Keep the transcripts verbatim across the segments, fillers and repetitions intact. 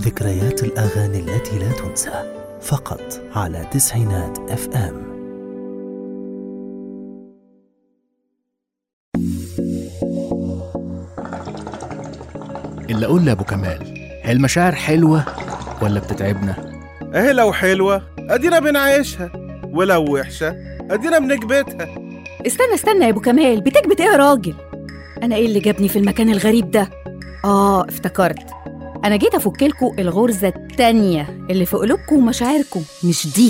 ذكريات الأغاني التي لا تنسى، فقط على تسعينات اف ام. اللي أقول لأبو كمال، هي المشاعر حلوة ولا بتتعبنا؟ اهي لو حلوة ادينا بنعيشها، ولو وحشة ادينا بنكبتها. استنى استنى يا ابو كمال، بتكبت ايه يا راجل؟ انا ايه اللي جابني في المكان الغريب ده؟ اه افتكرت، انا جيت افكلكوا الغرزة التانية اللي في قلوبكم ومشاعركم، مش دي.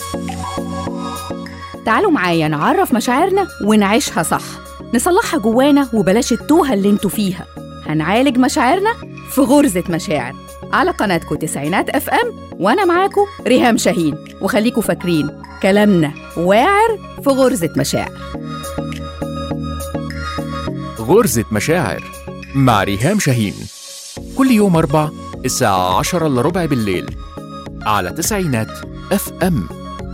تعالوا معايا نعرف مشاعرنا ونعيشها صح، نصلحها جوانا وبلاش التوهة اللي انتوا فيها. هنعالج مشاعرنا في غرزة مشاعر على قناتكم تسعينات اف ام، وانا معاكم ريهام شاهين. وخليكوا فاكرين كلامنا واعر في غرزة مشاعر. غرزة مشاعر مع ريهام شاهين، كل يوم أربع الساعة عشرة إلا ربع بالليل على تسعينات اف ام.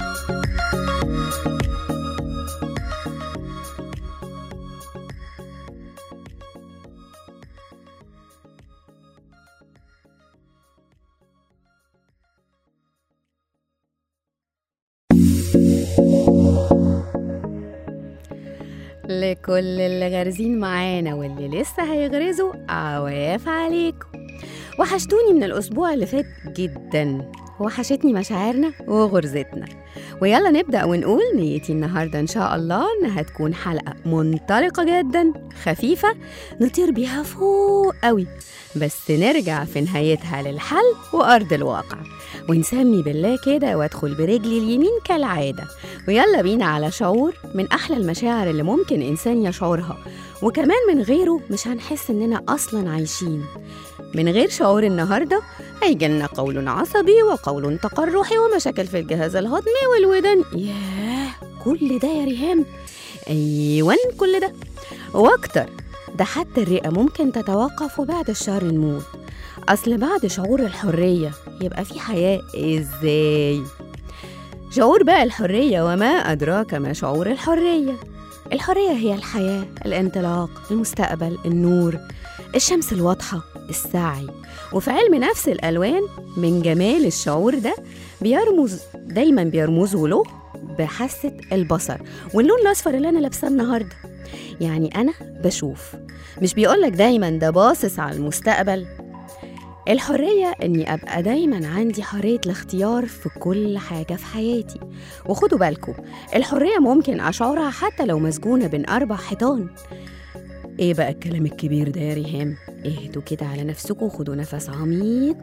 لكل اللي غارزين معانا واللي لسه هيغرزوا، عواف عليكم. وحشتوني من الأسبوع اللي فات جدا، وحشتني مشاعرنا وغرزتنا. ويلا نبدأ ونقول نيتي النهاردة إن شاء الله إنها تكون حلقة منطلقة جدا، خفيفة نطير بيها فوق قوي، بس نرجع في نهايتها للحل وأرض الواقع، ونسمي بالله كده وادخل برجلي اليمين كالعادة. ويلا بينا على شعور من أحلى المشاعر اللي ممكن إنسان يشعرها، وكمان من غيره مش هنحس إننا أصلا عايشين. من غير شعور النهاردة هيجيلنا قول عصبي وقول تقرحي ومشاكل في الجهاز الهضمي والودن. ياه، كل ده يا ريهام؟ أيوان كل ده وأكتر. ده حتى الرئة ممكن تتوقف وبعد الشهر نموت. أصل بعد شعور الحرية يبقى في حياة إزاي؟ شعور بقى الحرية، وما أدراك ما شعور الحرية. الحرية هي الحياة، الانطلاق، المستقبل، النور، الشمس الواضحة، السعي. وفي علم نفس الألوان من جمال الشعور ده بيرمز دايما بيرمزوا له بحاسة البصر، واللون الأصفر اللي أنا لابساه النهاردة. يعني أنا بشوف، مش بيقولك دايما ده باصص على المستقبل. الحرية إني أبقى دايماً عندي حرية الاختيار في كل حاجة في حياتي. وخدوا بالكم، الحرية ممكن أشعرها حتى لو مسجونة بين أربع حيطان. إيه بقى الكلام الكبير ده يا ريهام؟ اهدوا كده على نفسكم وخدوا نفس عميق،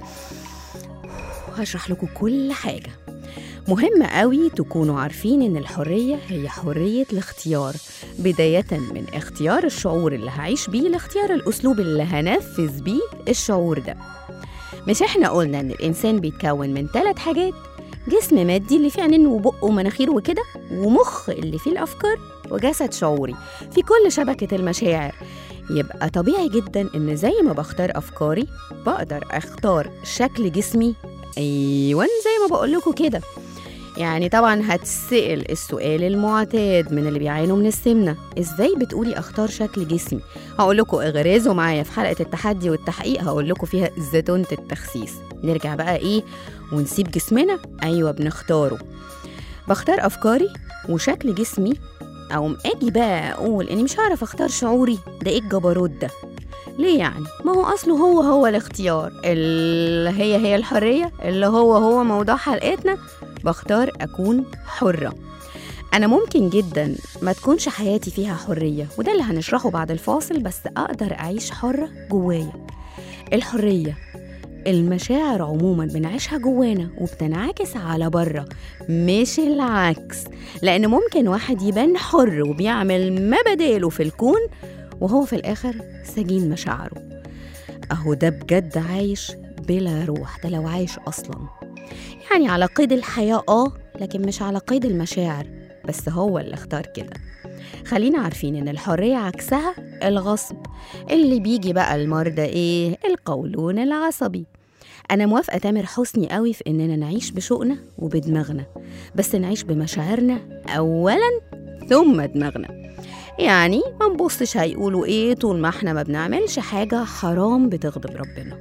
هشرح لكم كل حاجة. مهم قوي تكونوا عارفين إن الحرية هي حرية الاختيار، بداية من اختيار الشعور اللي هعيش بيه لاختيار الأسلوب اللي هنفذ بيه الشعور ده. مش احنا قلنا ان الانسان بيتكون من ثلاث حاجات؟ جسم مادي اللي فيه عينين وبق ومناخير وكده، ومخ اللي فيه الافكار، وجسد شعوري في كل شبكة المشاعر. يبقى طبيعي جدا ان زي ما بختار افكاري بقدر اختار شكل جسمي. ايوان زي ما بقولكوا كده. يعني طبعا هتسأل السؤال المعتاد من اللي بيعانوا من السمنة، ازاي بتقولي اختار شكل جسمي؟ هقولكوا اغرزوا معايا في حلقة التحدي والتحقيق، هقولكوا فيها زيتونة التخسيس. نرجع بقى ايه ونسيب جسمنا؟ ايوه بنختاره. بختار افكاري وشكل جسمي، او اجي بقى اقول اني مش هعرف اختار شعوري؟ ده ايه الجبروت ده؟ ليه يعني؟ ما هو أصله هو هو الاختيار، اللي هي هي الحرية، اللي هو هو موضوع حلقتنا. بختار أكون حرة. أنا ممكن جدا ما تكونش حياتي فيها حرية، وده اللي هنشرحه بعد الفاصل، بس أقدر أعيش حرة جوايا. الحرية، المشاعر عموما بنعيشها جوانا وبتنعكس على بره، مش العكس. لأن ممكن واحد يبان حر وبيعمل ما بداله في الكون، وهو في الآخر سجين مشاعره. أهو ده بجد عايش بلا روح، ده لو عايش أصلا. يعني على قيد الحياة آه، لكن مش على قيد المشاعر، بس هو اللي اختار كده. خلينا عارفين إن الحرية عكسها الغصب، اللي بيجي بقى المرضى إيه؟ القولون العصبي. أنا موافقة تامر حسني قوي في إننا نعيش بشوقنا وبدماغنا، بس نعيش بمشاعرنا أولا ثم دماغنا. يعني ما نبصش هيقولوا ايه طول ما احنا ما بنعملش حاجة حرام بتغضب ربنا،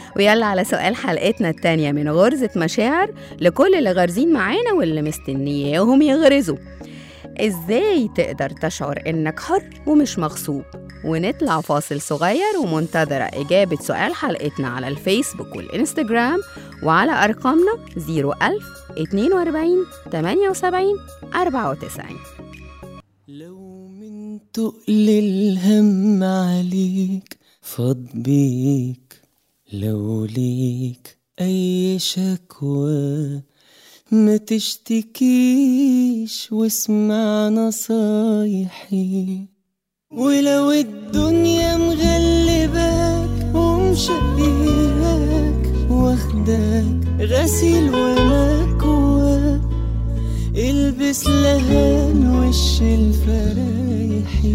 ويلا على سؤال حلقتنا التانية من غرزة مشاعر لكل اللي غارزين معانا واللي مستنياهم يغرزوا. إزاي تقدر تشعر إنك حر ومش مغصوب؟ ونطلع فاصل صغير ومنتظرة إجابة سؤال حلقتنا على الفيسبوك والإنستجرام وعلى أرقامنا صفر ألف اتنين وأربعين تمانية وسبعين أربعة وتسعين. لو من تقل الهم عليك فاض بيك، لو ليك أي شكوى ما تشتكيش واسمع نصايحي، ولو الدنيا مغلباك ومشقياك واخداك غسيل ومكواك، البس لهان وش الفرايحي.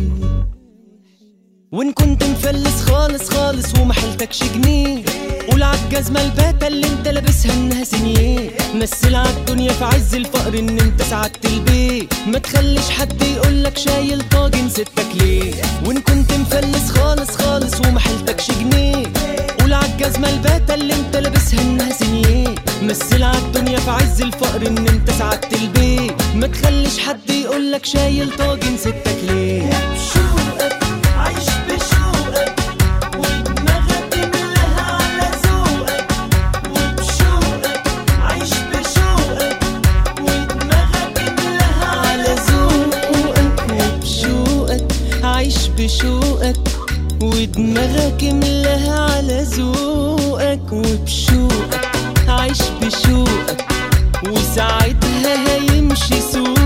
وان كنت مفلس خالص خالص ومحلتكش جنيه، قول عالجزمة الباتة اللي انت لابسها انها سنيه، مثل عالدنيا في عز الفقر ان انت سعدت البيت، ما تخليش حد يقولك شايل طاجن ستك ليه. وان كنت مفلس خالص خالص ومحلتكش جنيه، قول عالجزمة الباتة اللي انت لابسها انها سنيه، مثل عالدنيا في عز الفقر ان انت سعدت البيت، ما تخليش حد يقولك شايل طاجن ستك ليه. بشوقك عايش بشوقك ودماغك ملاها على ذوقك، وبشوقك عايش بشوقك ودماغك ملاها على ذوقك، وبشوقك عايش بشوقك ودماغك ملاها على ذوقك، وبشوقك عايش بشوقك وساعتها هيمشي سوقك.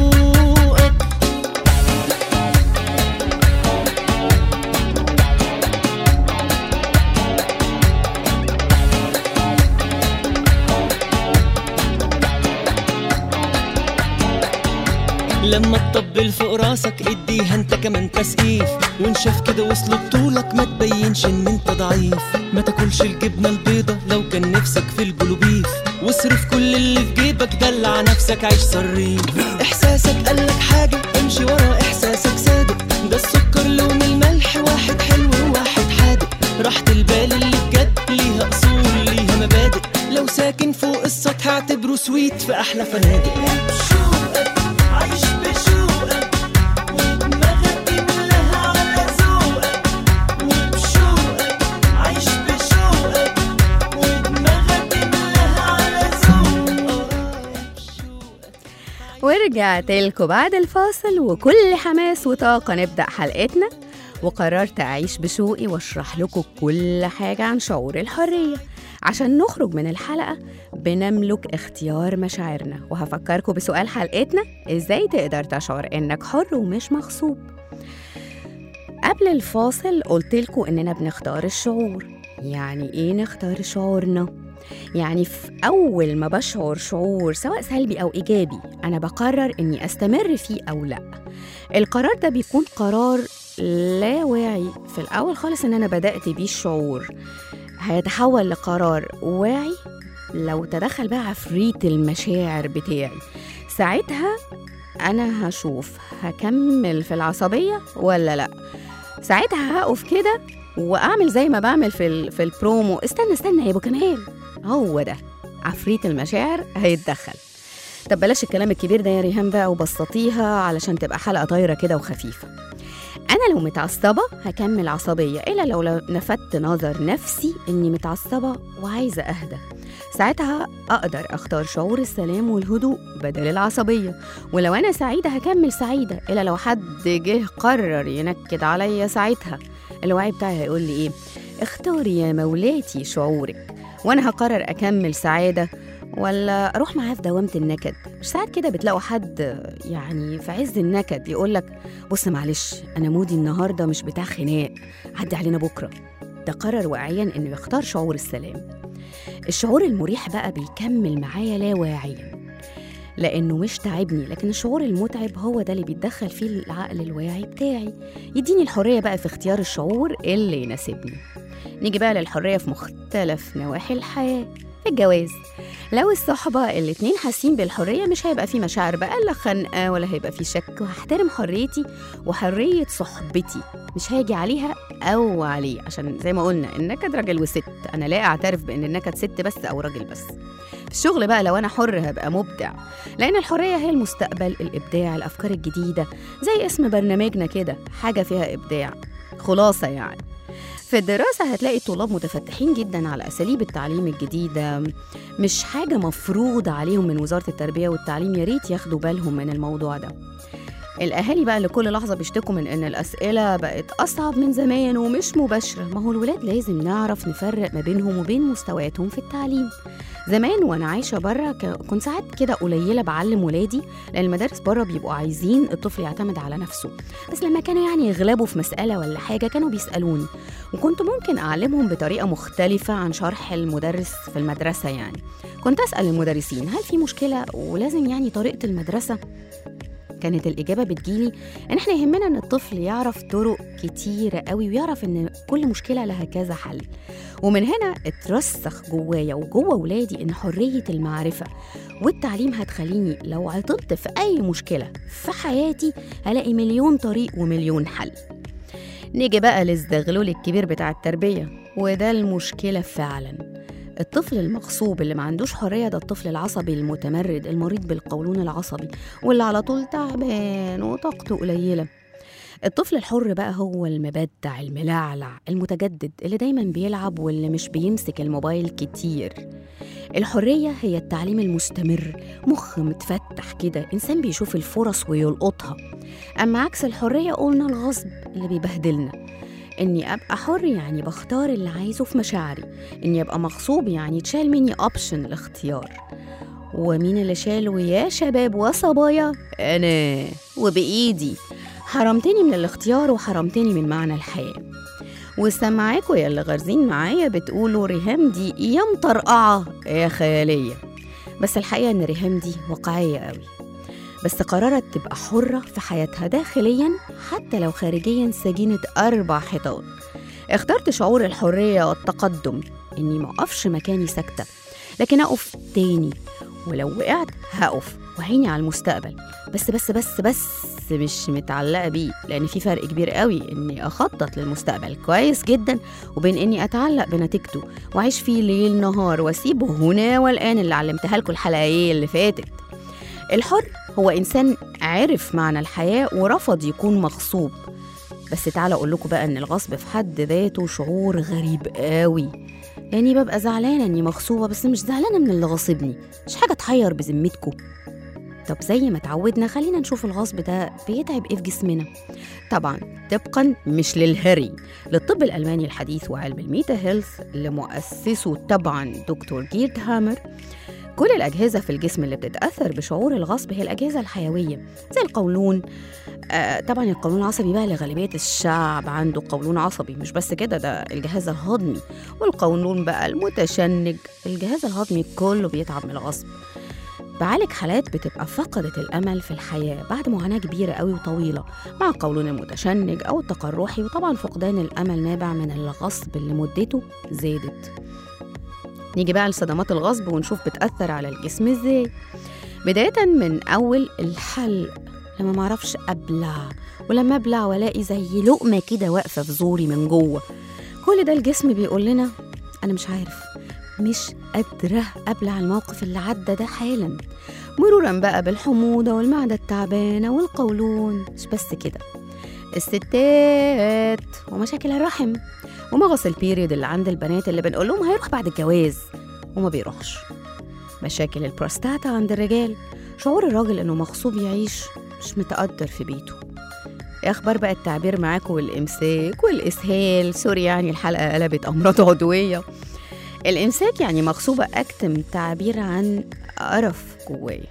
لما تطبل فوق راسك اديها انت كمان تسقيف، وان شاف كده وصل بطولك ما تبينش ان انت ضعيف، ما تاكلش الجبنه البيضه لو كان نفسك في البلوبيف، واصرف كل اللي في جيبك دلع نفسك عيش صريف. احساسك قالك حاجه امشي ورا احساسك صادق، ده السكر لون الملح واحد حلو وواحد حادق، راحة البال اللي بجد ليها اصول ليها مبادئ، لو ساكن فوق السطح اعتبره سويت في احلى فنادق. بشوقك عايش بشوقك ودماغك ملاها على ذوقك، وبشوقك عايش بشوقك ودماغك ملاها على ذوقك. ورجعت لكم بعد الفاصل وكل حماس وطاقة نبدأ حلقتنا، وقررت أعيش بشوقي واشرح لكم كل حاجة عن شعور الحرية عشان نخرج من الحلقة بنملك اختيار مشاعرنا. وهفكركم بسؤال حلقتنا: إزاي تقدر تشعر إنك حر ومش مغصوب؟ قبل الفاصل قلت لكم إننا بنختار الشعور. يعني إيه نختار شعورنا؟ يعني في أول ما بشعر شعور سواء سلبي أو إيجابي أنا بقرر إني أستمر فيه أو لأ. القرار ده بيكون قرار لا واعي في الأول خالص إن أنا بدأت بيه الشعور، هيتحول لقرار واعي لو تدخل بقى عفريت المشاعر بتاعي. ساعتها أنا هشوف هكمل في العصبية ولا لأ. ساعتها هقف كده وأعمل زي ما بعمل في, في البرومو: استنى استنى يا أبو كمال، هو ده عفريت المشاعر هيتدخل. طب بلاش الكلام الكبير ده يا ريهام بقى وبسطيها علشان تبقى حلقة طايرة كده وخفيفة. أنا لو متعصبة هكمل عصبية، إلا لو نفدت نظر نفسي إني متعصبة وعايزة أهدى. ساعتها أقدر أختار شعور السلام والهدوء بدل العصبية. ولو أنا سعيدة هكمل سعيدة، إلا لو حد جه قرر ينكد عليا ساعتها الوعي بتاعي هيقول لي إيه؟ اختاري يا مولاتي شعورك، وأنا هقرر أكمل سعادة ولا أروح معاه في دوامة النكد. مش ساعات كده بتلاقوا حد يعني في عز النكد يقولك: بص معلش أنا مودي النهاردة مش بتاع خناق، عدي علينا بكرة. ده قرر واعيا إنه يختار شعور السلام. الشعور المريح بقى بيكمل معايا لا واعيا لأنه مش تعبني، لكن الشعور المتعب هو ده اللي بيتدخل فيه العقل الواعي بتاعي، يديني الحرية بقى في اختيار الشعور اللي يناسبني. نيجي بقى للحرية في مختلف نواحي الحياة. الجواز. لو الصحبة الاتنين حاسين بالحرية مش هيبقى في مشاعر بقى لا خنقة ولا هيبقى في شك، وهحترم حريتي وحرية صحبتي، مش هاجي عليها أو عليه، عشان زي ما قلنا النكد راجل وست، أنا لا أعترف بأن النكد ست بس أو راجل بس. في الشغل بقى لو أنا حر هبقى مبدع، لأن الحرية هي المستقبل، الإبداع، الأفكار الجديدة، زي اسم برنامجنا كده، حاجة فيها إبداع. خلاصة يعني في الدراسة هتلاقي الطلاب متفتحين جدا على أساليب التعليم الجديدة، مش حاجة مفروضة عليهم من وزارة التربية والتعليم، ياريت ياخدوا بالهم من الموضوع ده. الأهالي بقى اللي كل لحظة بيشتكوا من إن الأسئلة بقت أصعب من زمان ومش مباشرة، ما هو الولاد لازم نعرف نفرق ما بينهم وبين مستوياتهم في التعليم. زمان وأنا عايشة برا كنت ساعات كده قليلة بعلم ولادي، لأن المدارس برا بيبقوا عايزين الطفل يعتمد على نفسه، بس لما كانوا يعني يغلبوا في مسألة ولا حاجة كانوا بيسألوني، وكنت ممكن أعلمهم بطريقة مختلفة عن شرح المدرس في المدرسة. يعني كنت أسأل المدرسين هل في مشكلة ولازم يعني طريقة المدرسة؟ كانت الإجابة بتجيلي إن إحنا يهمنا إن الطفل يعرف طرق كتيرة قوي، ويعرف إن كل مشكلة لها كذا حل. ومن هنا اترسخ جوايا وجوا ولادي إن حرية المعرفة والتعليم هتخليني لو عطلت في أي مشكلة في حياتي هلاقي مليون طريق ومليون حل. نيجي بقى للزغلول الكبير بتاع التربية، وده المشكلة فعلاً. الطفل المغصوب اللي ما عندوش حرية ده الطفل العصبي المتمرد المريض بالقولون العصبي، واللي على طول تعبان وطاقته قليلة. الطفل الحر بقى هو المبدع الملعلع المتجدد اللي دايما بيلعب واللي مش بيمسك الموبايل كتير. الحرية هي التعليم المستمر، مخ متفتح كده، إنسان بيشوف الفرص ويلقطها. أما عكس الحرية قلنا الغصب اللي بيبهدلنا. إني أبقى حر يعني بختار اللي عايزه في مشاعري، إني أبقى مغصوب يعني تشال مني أوبشن الاختيار. ومين اللي شاله يا شباب وصبايا؟ أنا، وبإيدي. حرمتني من الاختيار وحرمتني من معنى الحياة. وسمعاكوا يا اللي غارزين معايا بتقولوا ريهام دي يا مطرقعة يا خيالية، بس الحقيقة إن ريهام دي واقعية قوي، بس قررت تبقى حرة في حياتها داخلياً حتى لو خارجياً سجينة أربع حيطان. اخترت شعور الحرية والتقدم، إني ما أقفش مكاني ساكتة، لكن أقف تاني، ولو وقعت هقف وعيني على المستقبل، بس بس بس بس مش متعلقة بيه، لأن في فرق كبير قوي إني أخطط للمستقبل كويس جداً وبين إني أتعلق بنتيجته وأعيش فيه ليل نهار وأسيبه هنا والآن اللي علمتها لكم الحلقة اللي فاتت. الحر هو إنسان عرف معنى الحياة ورفض يكون مغصوب. بس تعالى أقول لكم بقى إن الغصب في حد ذاته شعور غريب قوي، لأني ببقى زعلانة إني مغصوبة، بس مش زعلانة من اللي غاصبني، مش حاجة تحير بذمتكم. طب زي ما تعودنا خلينا نشوف الغصب ده بيتعب إيه في جسمنا. طبعا طبقا مش للهري، للطب الألماني الحديث وعلم الميتا هيلث اللي مؤسسه طبعا دكتور جيرد هامر. كل الأجهزة في الجسم اللي بتتأثر بشعور الغصب هي الأجهزة الحيوية، زي القولون. آه طبعا القولون العصبي بقى لغالبية الشعب عنده قولون عصبي، مش بس كده، ده الجهاز الهضمي، والقولون بقى المتشنج، الجهاز الهضمي كله بيتعب من الغصب. بعالج حالات بتبقى فقدت الأمل في الحياة بعد معاناة كبيرة قوي وطويلة مع القولون المتشنج أو التقرحي، وطبعا فقدان الأمل نابع من الغصب اللي مدته زادت. نيجي بقى لصدمات الغصب ونشوف بتأثر على الجسم ازاي. بداية من أول الحلق، لما معرفش أبلع، ولما أبلع ولاقي زي لقمة كده واقفة في زوري من جوه، كل ده الجسم بيقول لنا أنا مش عارف، مش قادرة أبلع الموقف اللي عدى ده حالا. مرورا بقى بالحموضة والمعدة التعبانة والقولون. مش بس كده، الستات ومشاكل الرحم ومغص البيريد اللي عند البنات اللي بنقول لهم هيروح بعد الجواز وما بيروحش. مشاكل البروستاتا عند الرجال، شعور الراجل انه مغصوب يعيش مش متقدر في بيته. ايه اخبار بقى التعبير معاكم والامساك والاسهال؟ سوري يعني الحلقه قلبت امراض عضويه. الامساك يعني مغصوبه اكتم تعبير عن قرف جوايا.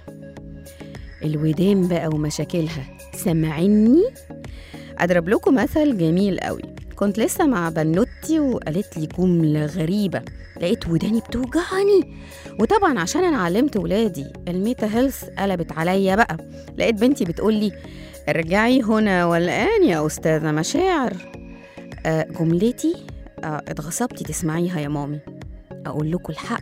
الودان بقى ومشاكلها، سمعني اضرب لكم مثل جميل قوي. كنت لسه مع بنوتي وقالت لي جملة غريبة، لقيت وداني بتوجعني، وطبعا عشان انا علمت ولادي الميتا هيلث قلبت عليا بقى. لقيت بنتي بتقول لي ارجعي هنا والآن يا أستاذة مشاعر. آه جملتي آه اتغصبتي تسمعيها يا مامي. أقول لكم الحق،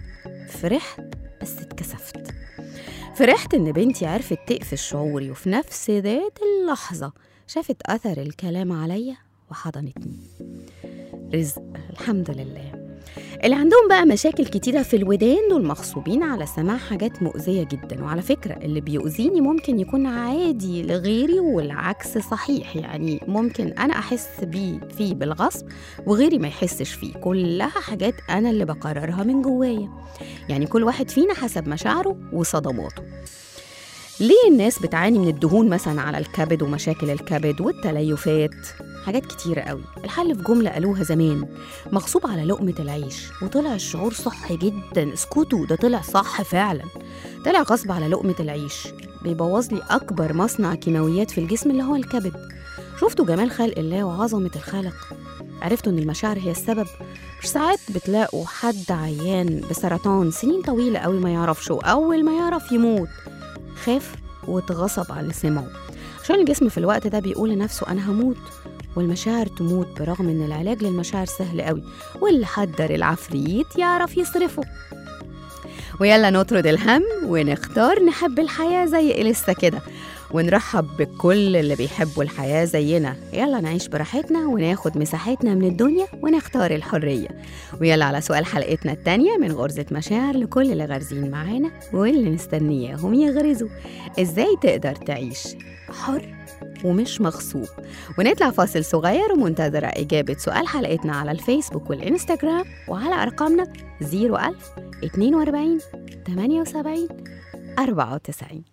فرحت بس اتكسفت. فرحت إن بنتي عرفت تقفش شعوري، وفي نفس ذات اللحظة شافت أثر الكلام عليا وحضنتني. رزق، الحمد لله. اللي عندهم بقى مشاكل كتيرة في الودان دول مغصوبين على سماع حاجات مؤذية جدا، وعلى فكرة اللي بيؤذيني ممكن يكون عادي لغيري والعكس صحيح، يعني ممكن أنا أحس بيه فيه بالغصب وغيري ما يحسش فيه، كلها حاجات أنا اللي بقررها من جوايا، يعني كل واحد فينا حسب مشاعره وصدماته. ليه الناس بتعاني من الدهون مثلا على الكبد ومشاكل الكبد والتليفات؟ حاجات كتيرة قوي. الحل في جملة قالوها زمان: مغصوب على لقمة العيش. وطلع الشعور صح جدا، اسكتوا، ده طلع صح فعلا. طلع غصب على لقمة العيش بيبوظ لي أكبر مصنع كيماويات في الجسم اللي هو الكبد. شفتوا جمال خلق الله وعظمة الخالق؟ عرفتوا إن المشاعر هي السبب؟ مش ساعات بتلاقوا حد عيان بسرطان سنين طويلة قوي ما يعرفش، وأول ما يعرف يموت، خاف واتغصب على اللي سمعه، عشان الجسم في الوقت ده بيقول لنفسه أنا هموت، والمشاعر تموت، برغم إن العلاج للمشاعر سهل قوي، واللي حضر العفريت يعرف يصرفه. ويلا نطرد الهم ونختار نحب الحياة زي إليسا كده، ونرحب بكل اللي بيحبوا الحياة زينا. يلا نعيش براحتنا وناخد مساحتنا من الدنيا ونختار الحرية. ويلا على سؤال حلقتنا التانية من غرزة مشاعر لكل اللي غارزين معانا واللي مستنياهم يغرزوا: إزاي تقدر تعيش حر ومش مغصوب؟ ونطلع فاصل صغير ومنتظرة إجابة سؤال حلقتنا على الفيسبوك والإنستجرام وعلى أرقامنا صفر ألف اتنين وأربعين تمانية وسبعين أربعة وتسعين.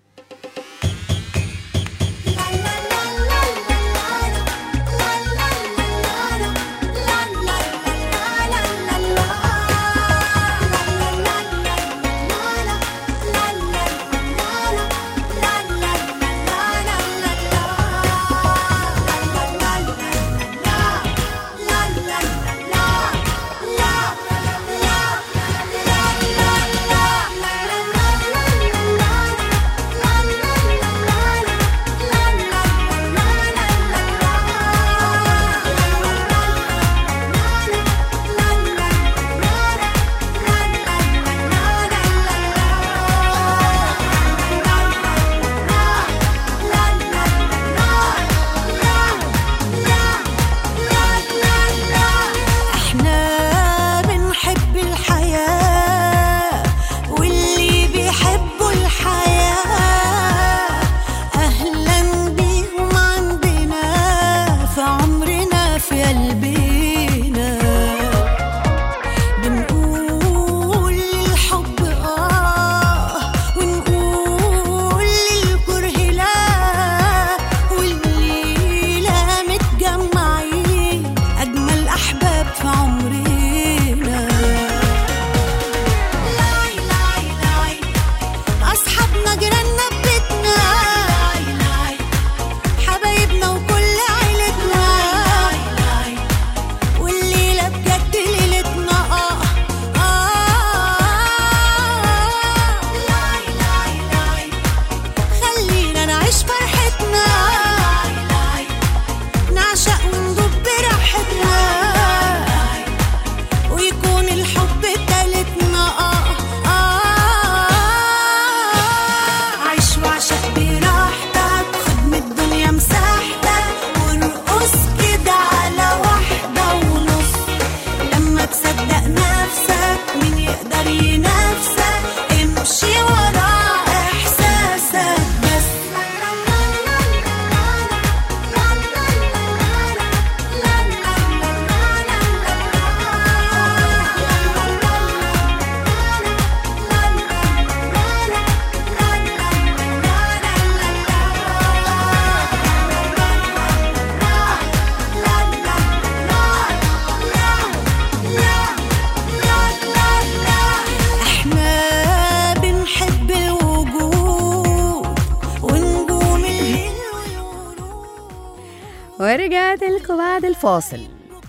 ورجعت لكم بعد الفاصل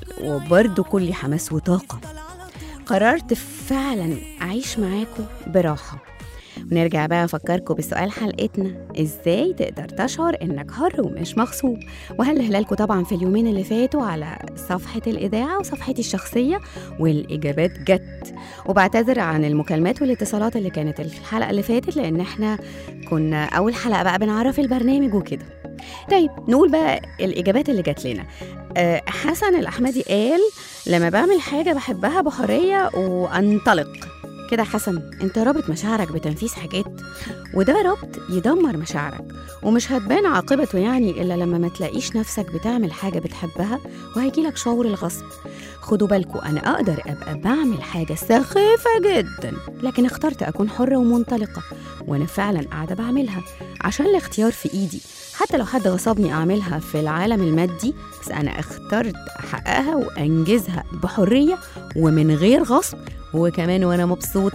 وبرضو كل حماس وطاقة. قررت فعلا أعيش معاكم براحة، ونرجع بقى أفكركم بسؤال حلقتنا: إزاي تقدر تشعر إنك حر ومش مغصوب؟ وهل هلالكم طبعا في اليومين اللي فاتوا على صفحة الإذاعة وصفحتي الشخصية، والإجابات جت. وبعتذر عن المكالمات والاتصالات اللي كانت في الحلقة اللي فاتت، لأن احنا كنا أول حلقة بقى بنعرف البرنامج وكده. طيب نقول بقى الإجابات اللي جت لنا. أه حسن الأحمدي قال: لما بعمل حاجة بحبها بحرية وأنطلق. كده حسن، انت رابط مشاعرك بتنفيذ حاجات، وده ربط يدمر مشاعرك، ومش هتبان عاقبته يعني إلا لما ما تلاقيش نفسك بتعمل حاجة بتحبها وهيجيلك شعور الغصب. خدوا بالكوا، أنا أقدر أبقى بعمل حاجة سخيفة جدا، لكن اخترت أكون حرة ومنطلقة، وأنا فعلا قاعدة بعملها عشان الاختيار في إيدي. حتى لو حد غصبني أعملها في العالم المادي، بس أنا اخترت أحققها وأنجزها بحرية ومن غير غصب، وكمان وأنا مبسوطة.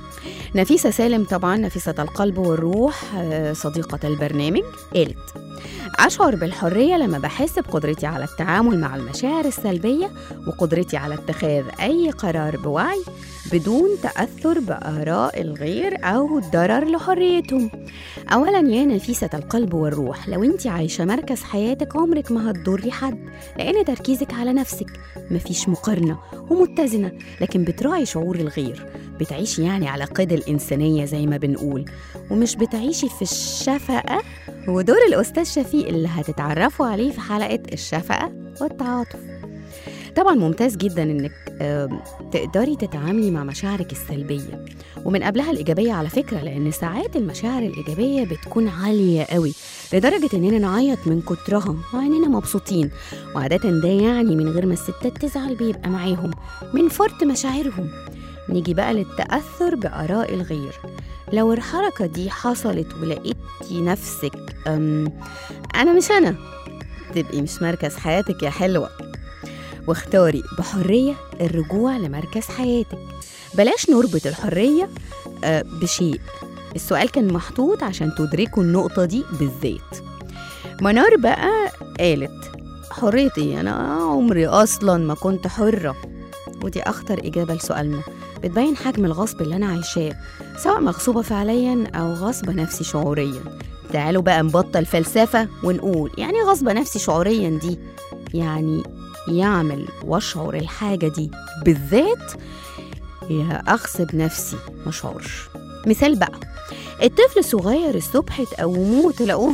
نفيسة سالم، طبعا نفيسة القلب والروح صديقة البرنامج، قالت: أشعر بالحرية لما بحس بقدرتي على التعامل مع المشاعر السلبية، وقدرتي على اتخاذ أي قرار بوعي بدون تأثر بآراء الغير أو الضرر لحريتهم. أولا يا نفيسة القلب والروح، لو انت عايشة مركز حياتك عمرك ما هتضري حد، لأن تركيزك على نفسك، مفيش مقارنة ومتزنة، لكن بتراعي شعور الغير، بتعيشي يعني على قيد الإنسانية زي ما بنقول، ومش بتعيشي في الشفقة ودور الأستاذ شفيق اللي هتتعرفوا عليه في حلقة الشفقة والتعاطف. طبعا ممتاز جدا انك تقدري تتعاملي مع مشاعرك السلبية ومن قبلها الإيجابية على فكرة، لأن ساعات المشاعر الإيجابية بتكون عالية قوي لدرجة إننا نعيط من كترها وعنينا مبسوطين، وعادة ده يعني من غير ما الستات تزعل بيبقى معاهم من فرط مشاعرهم. نيجي بقى للتأثر بآراء الغير. لو الحركة دي حصلت ولقيتي نفسك أنا مش أنا، تبقي مش مركز حياتك يا حلوة، واختاري بحرية الرجوع لمركز حياتك. بلاش نربط الحرية بشيء. السؤال كان محطوط عشان تدركوا النقطة دي بالذات. منار بقى قالت: حريتي، أنا عمري أصلا ما كنت حرة. ودي أخطر إجابة لسؤالنا، بتبين حجم الغصب اللي أنا عايشاه، سواء مغصوبة فعليا أو غصبة نفسي شعوريا. تعالوا بقى نبطل فلسفة ونقول يعني غصبة نفسي شعوريا دي يعني يعمل واشعر الحاجة دي بالذات، يا أغصب نفسي ما شعورش. مثال بقى، الطفل الصغير الصبح تقوموه تلاقوه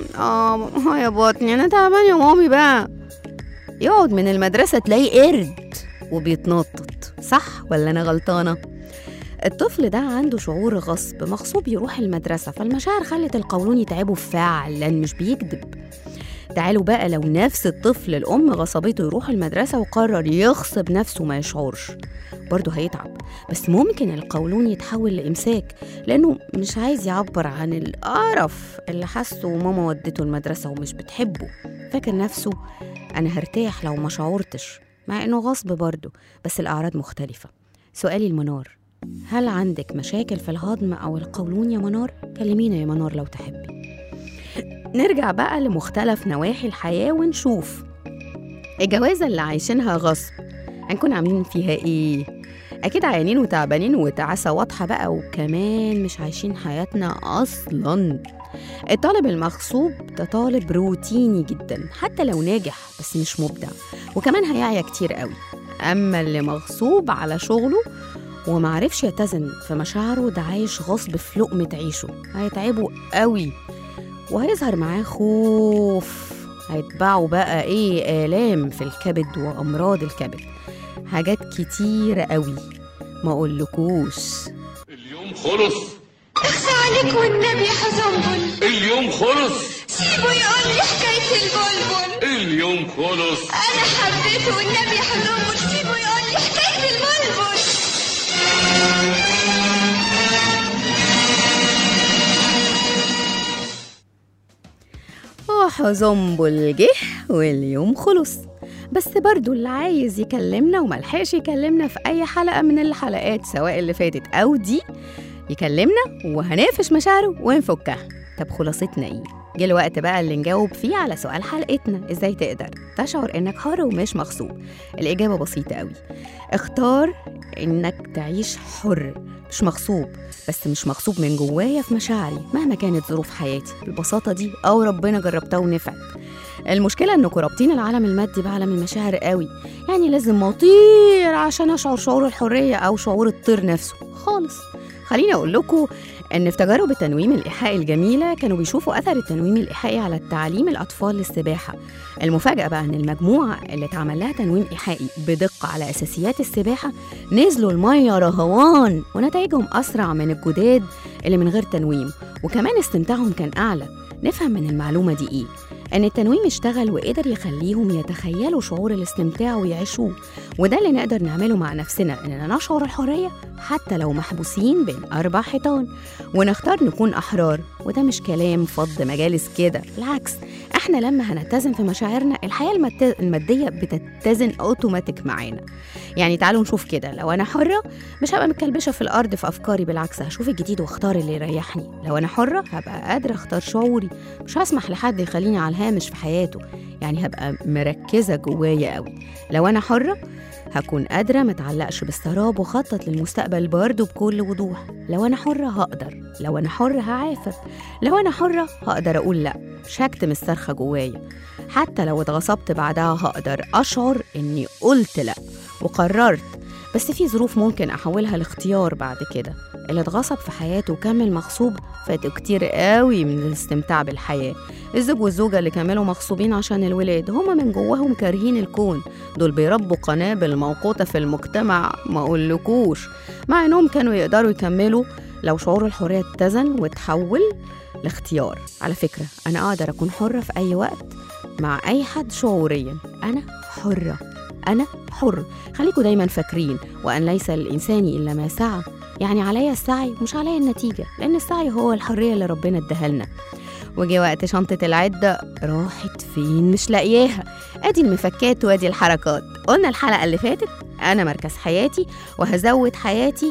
اه يا بطني انا تعبان يا مامي بقى، يقعد من المدرسة تلاقيه قرد وبيتنطط. صح ولا انا غلطانة؟ الطفل ده عنده شعور غصب، مغصوب يروح المدرسة، فالمشاعر خلت القولون يتعبوا فعلا مش بيكذب. تعالوا بقى لو نفس الطفل الأم غصبته يروح المدرسة وقرر يغصب نفسه ما يشعرش، برضه هيتعب، بس ممكن القولون يتحول لإمساك لأنه مش عايز يعبر عن القرف اللي حسه وماما ودته المدرسة ومش بتحبه، فاكر نفسه أنا هرتاح لو ما شعورتش، مع إنه غصب برضه بس الأعراض مختلفة. سؤالي المنار: هل عندك مشاكل في الهضم أو القولون يا منار؟ كلمينا يا منار لو تحبي. نرجع بقى لمختلف نواحي الحياة ونشوف الجوازة اللي عايشينها غصب هنكون عاملين فيها إيه؟ أكيد عيانين وتعبانين وتعاسة واضحة بقى، وكمان مش عايشين حياتنا أصلاً. الطالب المغصوب ده طالب روتيني جدا حتى لو ناجح، بس مش مبدع، وكمان هيعيا كتير قوي. أما اللي مغصوب على شغله ومعرفش يتزن في مشاعره، ده عايش غصب في لقمة عيشه، هيتعبه قوي وهيظهر معاه خوف، هيتبعوا بقى ايه آلام في الكبد وأمراض الكبد، حاجات كتيرة قوي ما أقولكوش. اليوم خلص، اخفى عليك والنبي يا حزنبل، اليوم خلص، سيبه يقول لي حكاية البلبل، اليوم خلص، أنا حبيته والنبي يا حزنبل، سيبه يقول لي حكاية البلبل. حزنبل جه واليوم خلص، بس برضو اللي عايز يكلمنا وملحقش يكلمنا في أي حلقة من الحلقات سواء اللي فاتت أو دي يكلمنا وهنافش مشاعره ونفكها. طب خلاصتنا إيه؟ جه الوقت بقى اللي نجاوب فيه على سؤال حلقتنا، ازاي تقدر تشعر انك حر ومش مغصوب؟ الإجابة بسيطة قوي، اختار انك تعيش حر مش مغصوب، بس مش مغصوب من جوايا في مشاعري مهما كانت ظروف حياتي. بالبساطة دي أو ربنا جربتها ونفعت. المشكلة انكم رابطين العالم المادي بعالم المشاعر قوي، يعني لازم اطير عشان اشعر شعور الحرية او شعور الطير نفسه خالص. خليني اقول لكم ان في تجارب التنويم الايحائي الجميلة كانوا بيشوفوا اثر التنويم الايحائي على تعليم الاطفال للسباحة. المفاجأة بقى ان المجموعة اللي اتعمل لها تنويم ايحائي بدقة على اساسيات السباحة نزلوا المية رهوان، ونتائجهم اسرع من الجداد اللي من غير تنويم، وكمان استمتاعهم كان اعلى. نفهم من المعلومة دي ايه؟ ان التنويم اشتغل وقدر يخليهم يتخيلوا شعور الاستمتاع ويعيشوه، وده اللي نقدر نعمله مع نفسنا، اننا نشعر الحرية حتى لو محبوسين بين اربع حيطان، ونختار نكون احرار. وده مش كلام فض مجالس كده، بالعكس احنا لما هنتزن في مشاعرنا الحياة المادية بتتزن اوتوماتيك معانا. يعني تعالوا نشوف كده، لو انا حرة مش هبقى متكلبشة في الارض في افكاري، بالعكس هشوف الجديد واختار اللي يريحني. لو انا حرة هبقى قادرة اختار شعوري، مش هسمح لحد يخليني على الهامش في حياته، يعني هبقى مركزة جوايا قوي. لو انا حرة هكون قادرة متعلقش بالسراب وخطط للمستقبل برضه بكل وضوح. لو أنا حرة هقدر، لو أنا حرة هعافر، لو أنا حرة هقدر أقول لأ، مش هكتم الصرخة جوايا. حتى لو اتغصبت بعدها هقدر أشعر إني قلت لأ وقررت، بس في ظروف ممكن أحولها لاختيار بعد كده. اللي اتغصب في حياته وكمل مغصوب فاتوا كتير قوي من الاستمتاع بالحياة. الزوج والزوجة اللي كملوا مغصوبين عشان الولاد هما من جواهم كارهين الكون، دول بيربوا قنابل موقوتة في المجتمع ما أقولكوش، مع إنهم كانوا يقدروا يكملوا لو شعور الحرية اتزن وتحول لاختيار. على فكرة أنا أقدر أكون حرة في أي وقت مع أي حد شعوريا، أنا حرة، أنا حر. خليكوا دايما فاكرين وأن ليس للإنسان إلا ما سعى، يعني عليا السعي مش عليا النتيجة، لأن السعي هو الحرية اللي ربنا اداها لنا. وجي وقت شنطة العدة راحت فين مش لاقياها، ادي المفكات وادي الحركات. قلنا الحلقة اللي فاتت أنا مركز حياتي، وهزود حياتي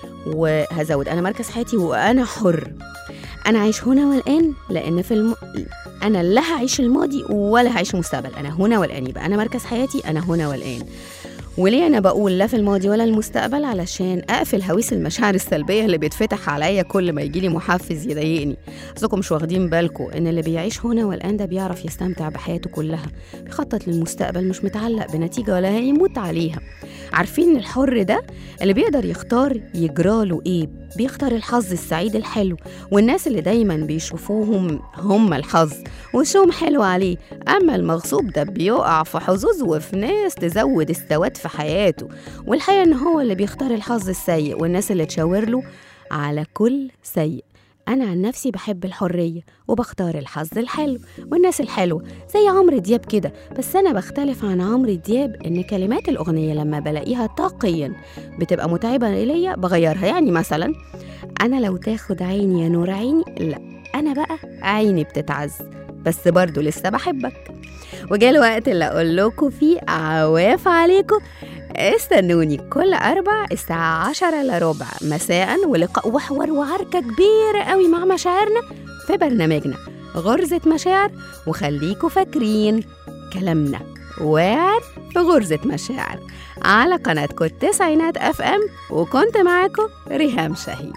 وهزود أنا مركز حياتي وأنا حر. أنا عايش هنا والآن، لأن في الم... أنا لا هعيش الماضي ولا هعيش المستقبل، أنا هنا والآن. يبقى أنا مركز حياتي أنا هنا والآن. وليه أنا بقول لا في الماضي ولا المستقبل؟ علشان أقفل هويس المشاعر السلبية اللي بيتفتح عليا كل ما يجيلي محفز يضايقني. أصلكم مش واخدين بالكم إن اللي بيعيش هنا والآن ده بيعرف يستمتع بحياته كلها، بيخطط للمستقبل، مش متعلق بنتيجة ولا هيموت عليها. عارفين الحر ده اللي بيقدر يختار يجراله إيه؟ بيختار الحظ السعيد الحلو، والناس اللي دايما بيشوفوهم هم الحظ وشهم حلو عليه. أما المغصوب ده بيقع في حظوظ وفي ناس تزود السواد في حياته، والحقيقة إن هو اللي بيختار الحظ السيء والناس اللي تشاور له على كل سيء. أنا عن نفسي بحب الحرية وبختار الحظ الحلو والناس الحلوة زي عمرو دياب كده، بس أنا بختلف عن عمرو دياب إن كلمات الأغنية لما بلاقيها طاقيا بتبقى متعبة إليا بغيرها. يعني مثلا أنا لو تاخد عيني يا نور عيني، لا أنا بقى عيني بتتعز بس برضو لسه بحبك. وجاء الوقت اللي أقول لكم فيه عواف عليكم. استنوني كل أربع الساعة عشرة إلا ربع مساء، ولقاء وحور وعركة كبيرة قوي مع مشاعرنا في برنامجنا غرزة مشاعر. وخليكوا فاكرين كلامنا واعر في غرزة مشاعر على قناتكم التسعينات اف ام، وكنت معاكم ريهام شاهين.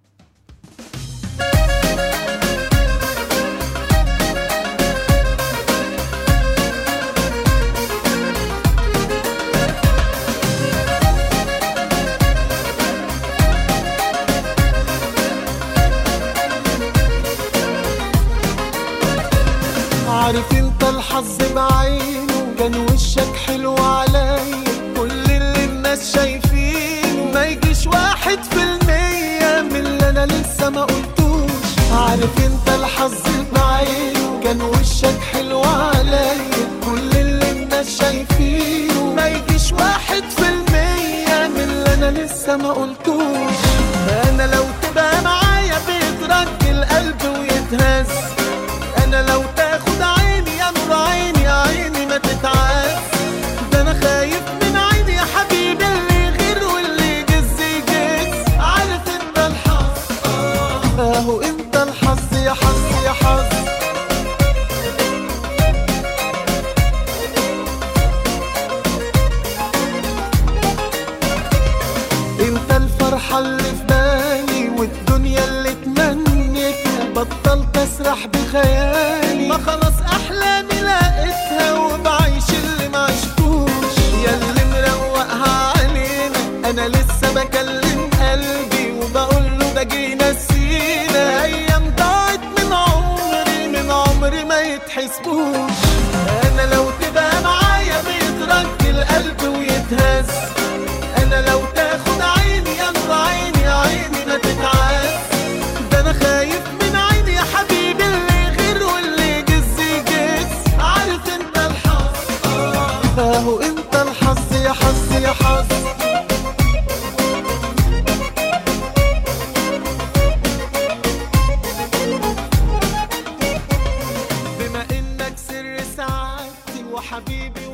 عارف انت الحظ بعينه كان وشك حلو عليا، كل اللي الناس شايفينه ما يجيش واحد في المية من اللي انا لسه ما قلتوش. عارف انت الحظ بعينه كان وشك حلو عليا، كل اللي الناس شايفينه ما يجيش واحد في المية من اللي انا لسه ما قلتوش. انا لو تبقى معايا بيترج القلب ويتهز، انا لو تاخد عيني يا نور عيني يا عيني ما تتعز. ده انا خايف من عيني يا حبيبي اللي يغير واللي يجز يجز. عارف انت الحظ، اهو انت الحظ يا حظ يا حظ. الفرحة اللي في بالي والدنيا اللي تمنيتها، بطلت اسرح بخيالي، ما خلاص احلامي لقيتها وبعيش اللي ما عشتوش. ياللي مروقها علينا انا لسه بكلم قلبي وبقول له ده جينا نسينا، ايام ضاعت من عمري من عمري ما يتحسبوش. انا لو تبقى معايا بيترك القلب ويتهز، انا لو تاخد عيني يلا عيني عيني ما تتعز، ده انا خايف من عيني يا حبيبي اللي غير واللي جز جز. عارف انت الحظ اهو انت الحظ يا حظ يا حظ. بما انك سر سعادتي وحبيبي